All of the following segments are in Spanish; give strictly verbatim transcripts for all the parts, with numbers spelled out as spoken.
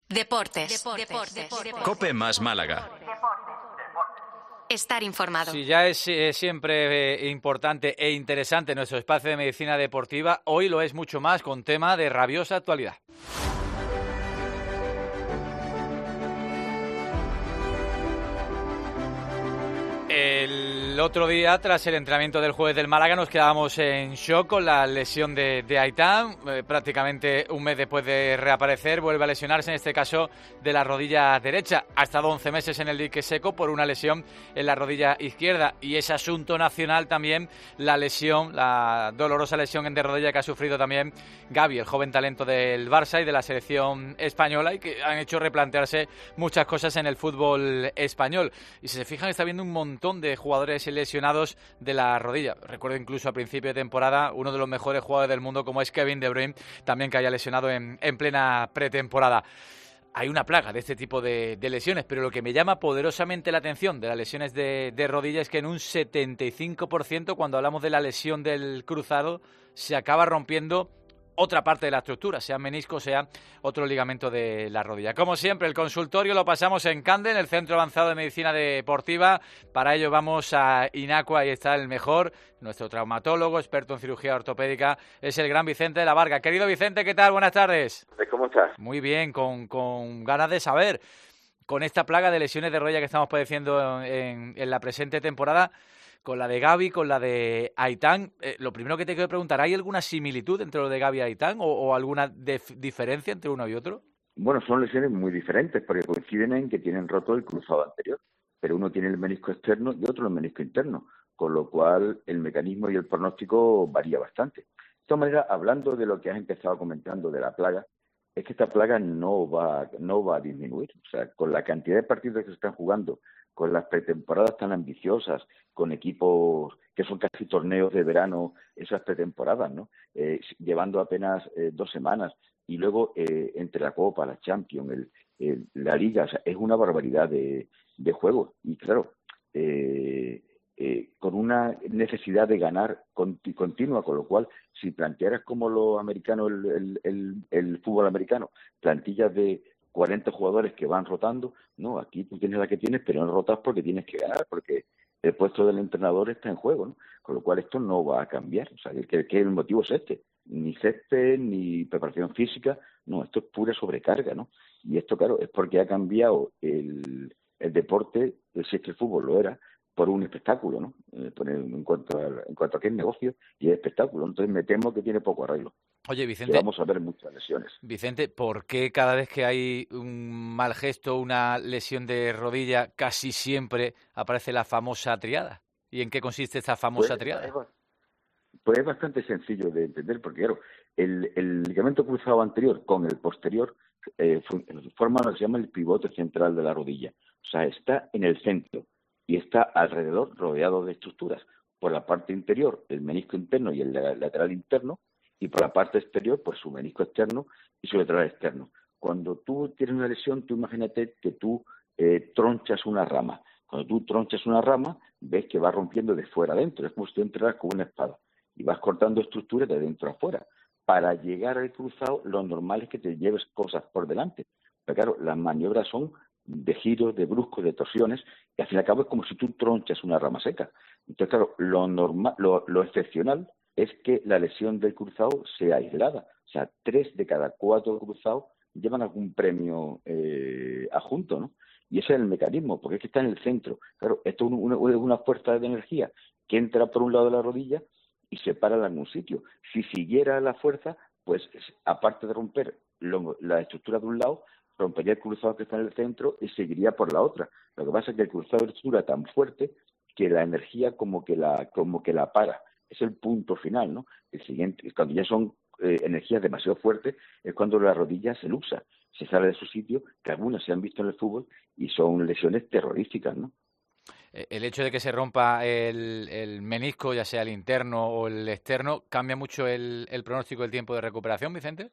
Deportes. Deportes. COPE más Málaga. Estar informado. Si ya es eh, siempre eh, importante e interesante nuestro espacio de medicina deportiva, hoy lo es mucho más con tema de rabiosa actualidad. El otro día, tras el entrenamiento del jueves del Málaga, nos quedábamos en shock con la lesión de, de Aitán. Eh, prácticamente un mes después de reaparecer, vuelve a lesionarse, en este caso de la rodilla derecha. Ha estado once meses en el dique seco por una lesión en la rodilla izquierda. Y es asunto nacional también la lesión, la dolorosa lesión de rodilla que ha sufrido también Gavi, el joven talento del Barça y de la selección española, y que han hecho replantearse muchas cosas en el fútbol español. Y si se fijan, está habiendo un montón de jugadores lesionados de la rodilla. Recuerdo incluso a principio de temporada uno de los mejores jugadores del mundo como es Kevin De Bruyne, también que haya lesionado en, en plena pretemporada. Hay una plaga de este tipo de, de lesiones, pero lo que me llama poderosamente la atención de las lesiones de, de rodilla es que en un setenta y cinco por ciento, cuando hablamos de la lesión del cruzado, se acaba rompiendo otra parte de la estructura, sea menisco, sea otro ligamento de la rodilla. Como siempre, el consultorio lo pasamos en Cande, en el Centro Avanzado de Medicina Deportiva. Para ello vamos a Inacua, ahí está el mejor, nuestro traumatólogo, experto en cirugía ortopédica, es el gran Vicente de la Varga. Querido Vicente, ¿qué tal? Buenas tardes. ¿Cómo estás? Muy bien, con, con ganas de saber, con esta plaga de lesiones de rodilla que estamos padeciendo en, en la presente temporada, con la de Gavi, con la de Aitán, eh, lo primero que te quiero preguntar, ¿hay alguna similitud entre lo de Gavi y Aitán o, o alguna def- diferencia entre uno y otro? Bueno, son lesiones muy diferentes porque coinciden en que tienen roto el cruzado anterior, pero uno tiene el menisco externo y otro el menisco interno, con lo cual el mecanismo y el pronóstico varía bastante. De todas maneras, hablando de lo que has empezado comentando de la plaga, es que esta plaga no va, no va a disminuir. O sea, con la cantidad de partidos que se están jugando, con las pretemporadas tan ambiciosas, con equipos que son casi torneos de verano, esas pretemporadas, ¿no? Eh, llevando apenas eh, dos semanas, y luego eh, entre la Copa, la Champions, el, el, la Liga, o sea, es una barbaridad de, de juegos. Y claro, eh, eh, con una necesidad de ganar conti- continua, con lo cual, si plantearas como los americanos, el, el, el, el fútbol americano, plantillas de cuarenta jugadores que van rotando, no, aquí tú tienes la que tienes, pero no rotas porque tienes que ganar, porque el puesto del entrenador está en juego, ¿no? Con lo cual esto no va a cambiar. O sea, que, que el motivo es este, ni césped, ni preparación física, no, esto es pura sobrecarga, ¿no? Y esto, claro, es porque ha cambiado el, el deporte, si es que el fútbol lo era, por un espectáculo, ¿no? Eh, por el, en cuanto a, en cuanto a que es negocio y es espectáculo. Entonces me temo que tiene poco arreglo. Oye, Vicente, que vamos a ver muchas lesiones. Vicente, ¿por qué cada vez que hay un mal gesto, una lesión de rodilla, casi siempre aparece la famosa triada? ¿Y en qué consiste esta famosa Pues, triada? Pues es bastante sencillo de entender, porque claro, el, el ligamento cruzado anterior con el posterior eh, forma lo que se llama el pivote central de la rodilla. O sea, está en el centro y está alrededor rodeado de estructuras. Por la parte interior, el menisco interno y el lateral interno, y por la parte exterior, pues su menisco externo y su lateral externo. Cuando tú tienes una lesión, tú imagínate que tú eh, tronchas una rama. Cuando tú tronchas una rama, ves que va rompiendo de fuera adentro. Es como si tú entraras con una espada y vas cortando estructuras de dentro a afuera. Para llegar al cruzado, lo normal es que te lleves cosas por delante. Pero claro, las maniobras son de giros, de bruscos, de torsiones, y al fin y al cabo es como si tú tronchas una rama seca. Entonces, claro, lo normal, lo, lo excepcional es que la lesión del cruzado sea aislada. O sea, tres de cada cuatro cruzados llevan algún premio eh, adjunto, ¿no? Y ese es el mecanismo, porque es que está en el centro. Claro, esto es una, una fuerza de energía que entra por un lado de la rodilla y se para en algún sitio. Si siguiera la fuerza, pues aparte de romper lo, la estructura de un lado, rompería el cruzado que está en el centro y seguiría por la otra. Lo que pasa es que el cruzado es estructura tan fuerte que la energía como que la, como que la para. Es el punto final, ¿no? El siguiente, cuando ya son eh, energías demasiado fuertes, es cuando la rodilla se luxa, se sale de su sitio, que algunas se han visto en el fútbol y son lesiones terroríficas, ¿no? El hecho de que se rompa el, el menisco, ya sea el interno o el externo, ¿cambia mucho el, el pronóstico del tiempo de recuperación, Vicente?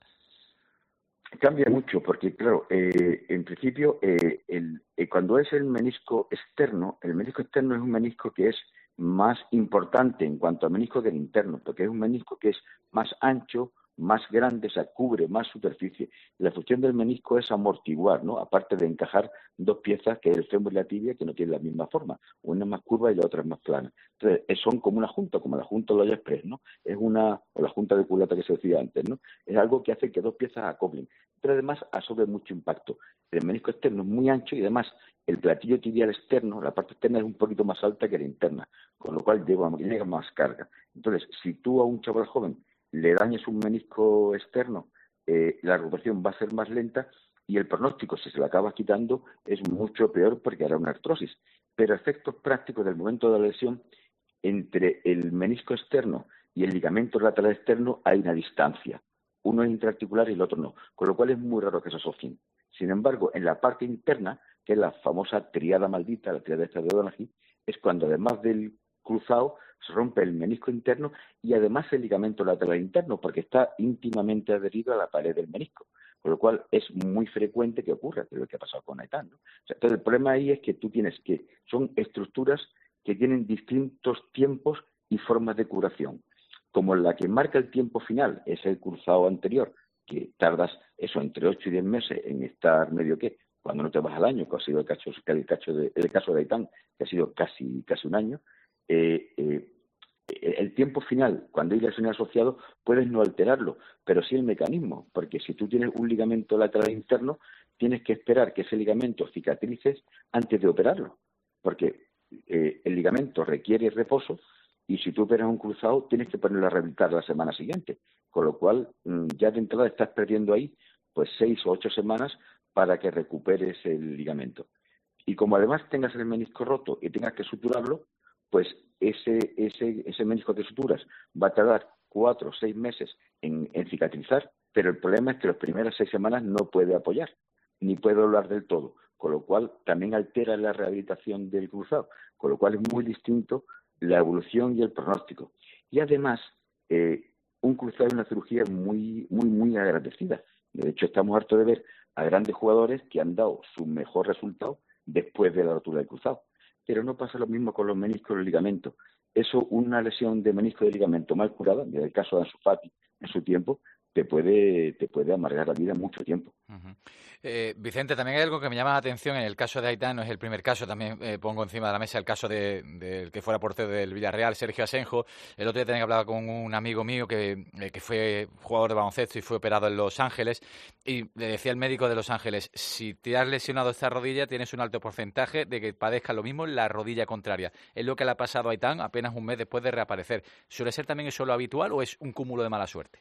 Cambia mucho, porque claro, eh, en principio, eh, el, eh, cuando es el menisco externo, el menisco externo es un menisco que es más importante en cuanto al menisco que el interno, porque es un menisco que es más ancho, más grande, o sea, cubre más superficie. La función del menisco es amortiguar, ¿no? Aparte de encajar dos piezas, que es el fémur y la tibia, que no tienen la misma forma. Una es más curva y la otra es más plana. Entonces, son como una junta, como la junta de Loya Express, ¿no? Es una, o la junta de culata que se decía antes, ¿no? Es algo que hace que dos piezas acoplen. Pero además absorbe mucho impacto. El menisco externo es muy ancho y además el platillo tibial externo, la parte externa es un poquito más alta que la interna, con lo cual lleva, llega más carga. Entonces, si tú a un chaval joven le dañas un menisco externo, eh, la recuperación va a ser más lenta y el pronóstico, si se lo acabas quitando, es mucho peor porque hará una artrosis. Pero efectos prácticos del momento de la lesión, entre el menisco externo y el ligamento lateral externo hay una distancia. Uno es intraarticular y el otro no, con lo cual es muy raro que se asocien. Sin embargo, en la parte interna, que es la famosa triada maldita, la triada esta de Donaghy, es cuando además del cruzado se rompe el menisco interno y además el ligamento lateral interno, porque está íntimamente adherido a la pared del menisco, con lo cual es muy frecuente que ocurra, que es lo que ha pasado con Aitán, ¿no? O sea, entonces el problema ahí es que tú tienes que, son estructuras que tienen distintos tiempos y formas de curación. Como la que marca el tiempo final es el cruzado anterior, que tardas eso entre ocho y diez meses en estar medio que, cuando no te vas al año, que ha sido el caso, el caso de, el caso de Aitán, que ha sido casi, casi un año, eh, eh, el tiempo final, cuando hay lesión asociado, puedes no alterarlo, pero sí el mecanismo, porque si tú tienes un ligamento lateral interno, tienes que esperar que ese ligamento cicatrices antes de operarlo, porque eh, el ligamento requiere reposo y si tú operas un cruzado, tienes que ponerlo a rehabilitar la semana siguiente, con lo cual mmm, ya de entrada estás perdiendo ahí pues seis o ocho semanas para que recuperes el ligamento. Y como además tengas el menisco roto y tengas que suturarlo, pues ese, ese, ese menisco de suturas va a tardar cuatro o seis meses en, en cicatrizar, pero el problema es que las primeras seis semanas no puede apoyar, ni puede doblar del todo, con lo cual también altera la rehabilitación del cruzado, con lo cual es muy distinto la evolución y el pronóstico. Y además, eh, un cruzado es una cirugía muy, muy, muy agradecida. De hecho, estamos hartos de ver a grandes jugadores que han dado su mejor resultado después de la rotura del cruzado. Pero no pasa lo mismo con los meniscos y los ligamentos. Eso, una lesión de menisco de ligamento mal curada, en el caso de Ansu Fati en su tiempo, te puede, te puede amargar la vida mucho tiempo. Uh-huh. Eh, Vicente, también hay algo que me llama la atención en el caso de Aitán, no es el primer caso, también eh, pongo encima de la mesa el caso de, de que fuera portero del Villarreal, Sergio Asenjo. El otro día también hablaba con un amigo mío que, eh, que fue jugador de baloncesto y fue operado en Los Ángeles, y le decía el médico de Los Ángeles: si te has lesionado esta rodilla, tienes un alto porcentaje de que padezcas lo mismo en la rodilla contraria. Es lo que le ha pasado a Aitán apenas un mes después de reaparecer. ¿Suele ser también eso lo habitual o es un cúmulo de mala suerte?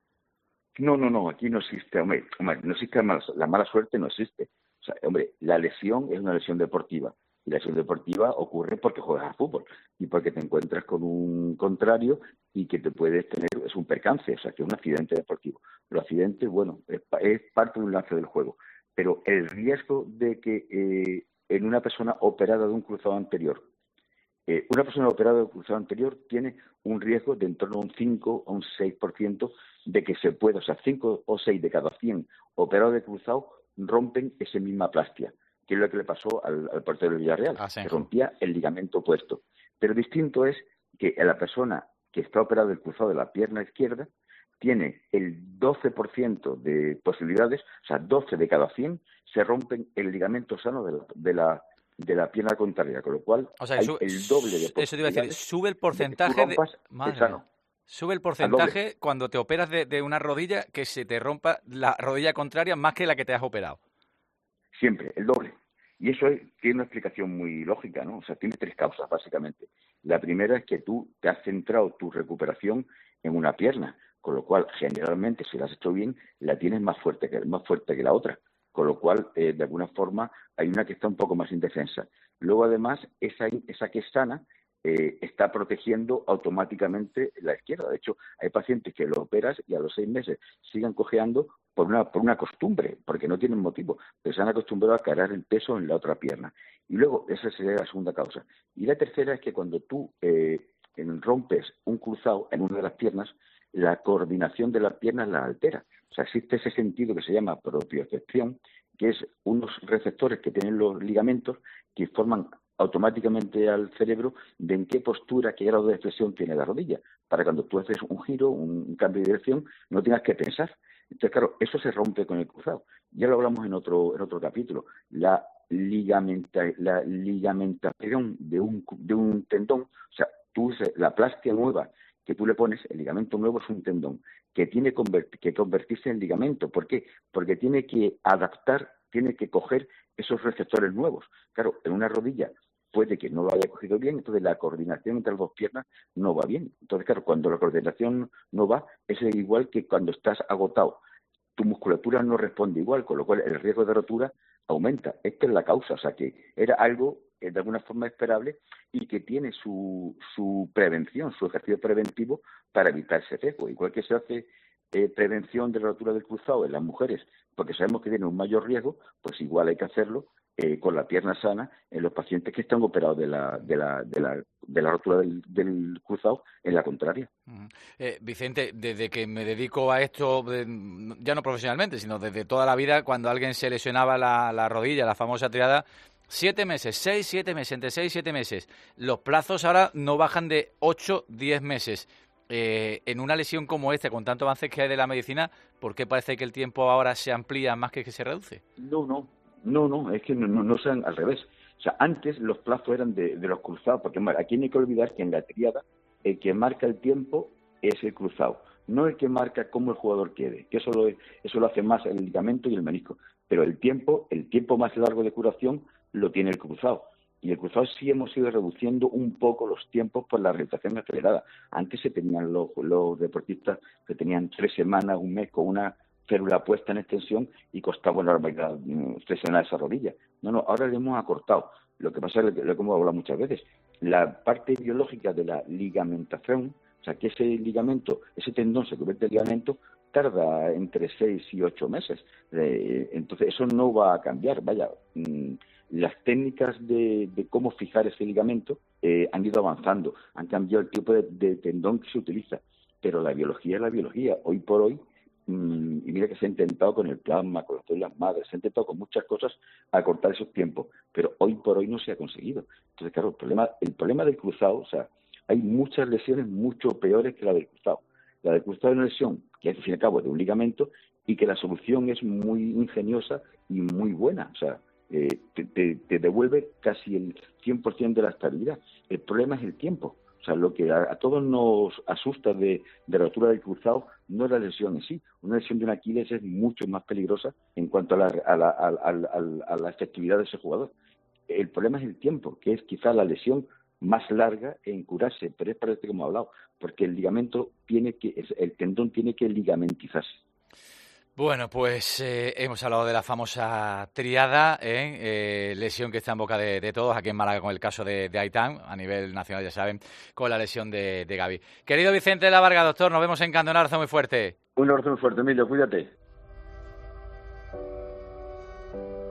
No, no, no, aquí no existe, hombre, hombre no existe la mala, la mala suerte, no existe. O sea, hombre, la lesión es una lesión deportiva. Y la lesión deportiva ocurre porque juegas a fútbol y porque te encuentras con un contrario y que te puedes tener, es un percance, o sea, que es un accidente deportivo. Los accidentes, bueno, es, es parte de un lance del juego. Pero el riesgo de que eh, en una persona operada de un cruzado anterior, Eh, una persona operada de cruzado anterior tiene un riesgo de en torno a un cinco o un seis por ciento de que se pueda, o sea, cinco o seis de cada cien operados de cruzado rompen esa misma plastia, que es lo que le pasó al, al portero del Villarreal, ah, sí. que rompía el ligamento opuesto. Pero distinto es que la persona que está operada del cruzado de la pierna izquierda tiene el doce por ciento de posibilidades, o sea, doce de cada cien se rompen el ligamento sano de la, de la de la pierna contraria, con lo cual o sea, hay sube, el doble de eso te iba a decir, sube el porcentaje de, rompas, de madre sano, mía, sube el porcentaje cuando te operas de, de una rodilla que se te rompa la rodilla contraria más que la que te has operado. Siempre, el doble. Y eso es, tiene una explicación muy lógica, ¿no? O sea, tiene tres causas, básicamente. La primera es que tú te has centrado tu recuperación en una pierna, con lo cual, generalmente, si la has hecho bien, la tienes más fuerte que, más fuerte que la otra. Con lo cual, eh, de alguna forma, hay una que está un poco más indefensa. Luego, además, esa, esa que es sana eh, está protegiendo automáticamente la izquierda. De hecho, hay pacientes que lo operas y a los seis meses sigan cojeando por una, por una costumbre, porque no tienen motivo, pero se han acostumbrado a cargar el peso en la otra pierna. Y luego, esa sería la segunda causa. Y la tercera es que cuando tú eh, rompes un cruzado en una de las piernas, la coordinación de las piernas la altera. O sea, existe ese sentido que se llama propiocepción, que es unos receptores que tienen los ligamentos que forman automáticamente al cerebro de en qué postura, qué grado de flexión tiene la rodilla, para cuando tú haces un giro, un, un cambio de dirección, no tengas que pensar. Entonces, claro, eso se rompe con el cruzado. Ya lo hablamos en otro en otro capítulo. La, ligamenta, la ligamentación de un, de un tendón, o sea, tú la plastia nueva que tú le pones, el ligamento nuevo es un tendón que tiene que convertirse en ligamento. ¿Por qué? Porque tiene que adaptar, tiene que coger esos receptores nuevos. Claro, en una rodilla puede que no lo haya cogido bien, entonces la coordinación entre las dos piernas no va bien. Entonces, claro, cuando la coordinación no va, es igual que cuando estás agotado. Tu musculatura no responde igual, con lo cual el riesgo de rotura aumenta. Esta es la causa, o sea que era algo de alguna forma esperable y que tiene su, su prevención, su ejercicio preventivo para evitar ese riesgo. Igual que se hace eh, prevención de la rotura del cruzado en las mujeres, porque sabemos que tienen un mayor riesgo, pues igual hay que hacerlo eh, con la pierna sana en los pacientes que están operados de la, de la, de la, de la rotura del, del cruzado en la contraria. Uh-huh. Eh, Vicente, desde que me dedico a esto, eh, ya no profesionalmente, sino desde toda la vida, cuando alguien se lesionaba la, la rodilla, la famosa triada, siete meses, seis, siete meses, entre seis y siete meses. Los plazos ahora no bajan de ocho, diez meses. Eh, en una lesión como esta, con tanto avance que hay de la medicina, ¿por qué parece que el tiempo ahora se amplía más que que se reduce? No, no, no, no, es que no, no, no sean al revés. O sea, antes los plazos eran de, de los cruzados, porque bueno, aquí no hay que olvidar que en la triada el que marca el tiempo es el cruzado, no el que marca cómo el jugador quede, que eso lo, eso lo hace más el ligamento y el menisco, pero el tiempo, el tiempo más largo de curación lo tiene el cruzado. Y el cruzado sí hemos ido reduciendo un poco los tiempos por la rehabilitación acelerada. Antes se tenían los, los deportistas que tenían tres semanas, un mes con una férula puesta en extensión y costaba una barbaridad flexionar esa rodilla. No, no, ahora le hemos acortado. Lo que pasa es lo que, lo que hemos hablado muchas veces. La parte biológica de la ligamentación, o sea, que ese ligamento, ese tendón se convierte en ligamento, tarda entre seis y ocho meses. Eh, entonces, eso no va a cambiar. Vaya, mmm, las técnicas de, de cómo fijar ese ligamento eh, han ido avanzando, han cambiado el tipo de, de tendón que se utiliza, pero la biología es la biología. Hoy por hoy, mmm, y mira que se ha intentado con el plasma, con las células madres, se ha intentado con muchas cosas acortar esos tiempos, pero hoy por hoy no se ha conseguido. Entonces, claro, el problema, el problema del cruzado, o sea, hay muchas lesiones mucho peores que la del cruzado. La del cruzado es una lesión que, al fin y al cabo, es de un ligamento y que la solución es muy ingeniosa y muy buena. O sea, eh, te, te, te devuelve casi el cien por ciento de la estabilidad. El problema es el tiempo. O sea, lo que a, a todos nos asusta de, de rotura del cruzado no es la lesión en sí. Una lesión de un Aquiles es mucho más peligrosa en cuanto a la, a la, a, a, a, a la efectividad de ese jugador. El problema es el tiempo, que es quizá la lesión más larga en curarse, pero es para este que hemos hablado, porque el ligamento tiene que, el tendón tiene que ligamentizarse. Bueno, pues eh, hemos hablado de la famosa triada, ¿eh? Eh, lesión que está en boca de, de todos, aquí en Málaga con el caso de, de Aitán, a nivel nacional ya saben, con la lesión de, de Gaby. Querido Vicente de la Varga, doctor, nos vemos en Cando, un abrazo muy fuerte. Un abrazo muy fuerte, Emilio, cuídate.